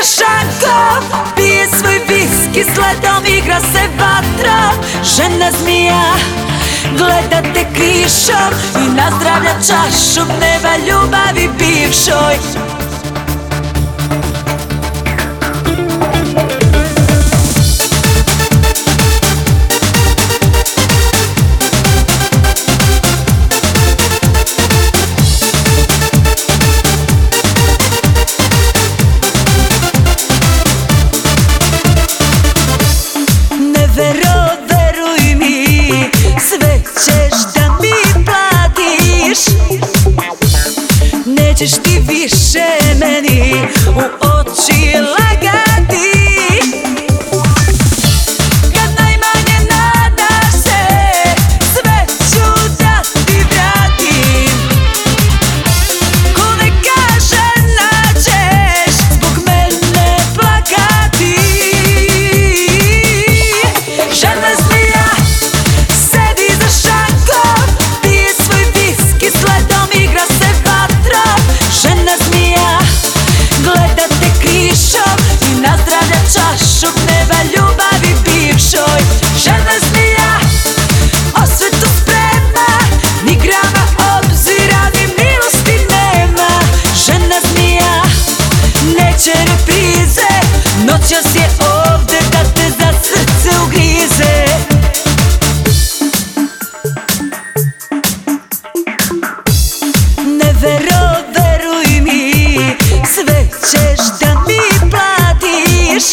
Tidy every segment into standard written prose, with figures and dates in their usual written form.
šankom, pije svoj viski, sledom igra se vatra. Žena zmija gleda te krišom i nazdravlja čašom neba ljubavi bivšoj. Veruj mi, sve ćeš da mi platiš. Nećeš ti više meni u oči lagati. Kad najmanje nadaš se, sve ću da ti vratim. Ko neka žena ćeš zbog mene plakati. Žena zmija sedi za šankom, pije svoj viski, sledom igra se vatra. Žena zmija gleda te krišom i nazdravlja čašom neba ljubavi bivšoj. Žena zmija osvetu sprema, ni grama obzira ni milosti nema. Žena zmija neće reprize, noćas je ovde da te za srce ugrize. Veruj mi, sve ćeš da mi platiš.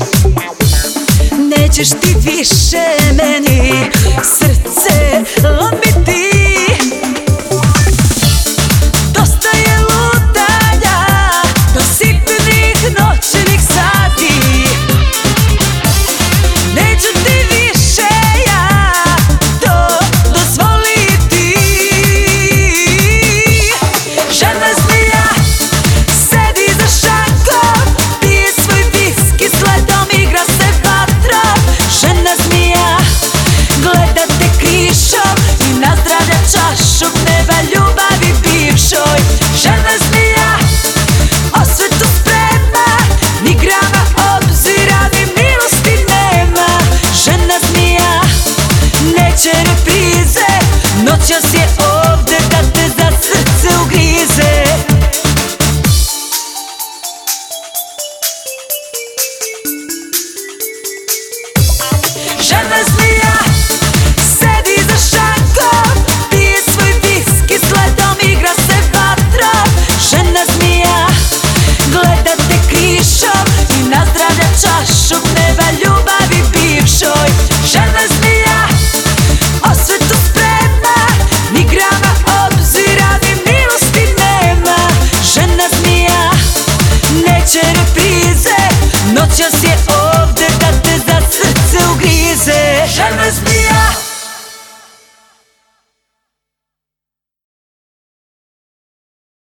Nećeš ti više meni srce lomiti. Dosta je lutanja do sitnih noćnih sati. Neću ti više ja to dozvoliti. Žena zmija sedi za šankom, pije svoj viski, sledom igra se vatra. Žena zmija gleda te krišom i nazdravlja čašom neba ljubavi bivšoj. Žena zmija osvetu sprema, ni grama obzira ni milosti nema. Žena zmija neće reprize, noćas je ovde da te za srce ugrize. Žena zmija sedi za šankom, pije svoj viski, sledom igra se vatra. Žena zmija gleda te krišom i nazdravlja čašom